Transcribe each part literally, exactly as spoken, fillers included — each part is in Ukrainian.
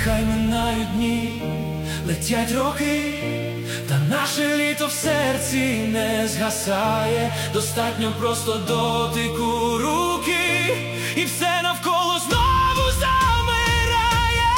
Нехай минають дні, летять роки, та наше літо в серці не згасає. Достатньо просто дотику руки, і все навколо знову замирає.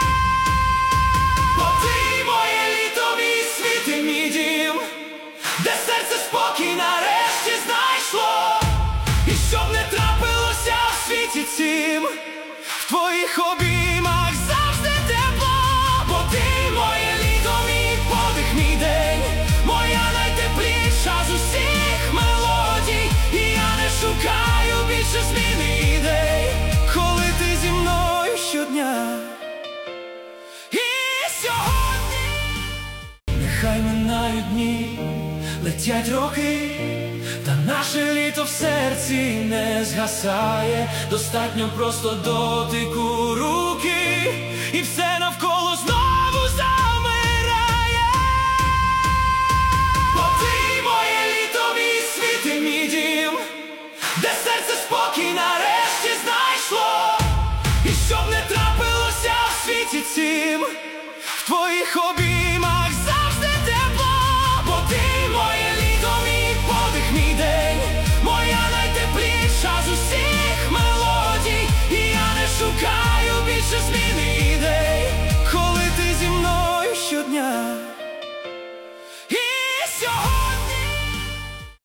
Бо ти моє літо, мій світ і мій дім, де серце спокій нарешті знайшло. І щоб не трапилося в світі цім, в твоїх обіймах завжди тепло. Бо ти моє літо, мій подих, мій день, моя найтепліша з усіх мелодій. І я не шукаю більше зміни ідей, коли ти зі мною щодня. І сьогодні нехай минають дні, летять роки, та наше літо в серці не згасає. Достатньо просто дотику руки, і все навколо знову замирає. Бо ти моє літо, мій світ і мій дім, де серце спокій нарешті знайшло. І щоб не трапилося в світі цім, в твоїх обіймах завжди тепло. Бо ти моє літо, мій подих, мій день, моя найтепліша з усіх мелодій. І я не шукаю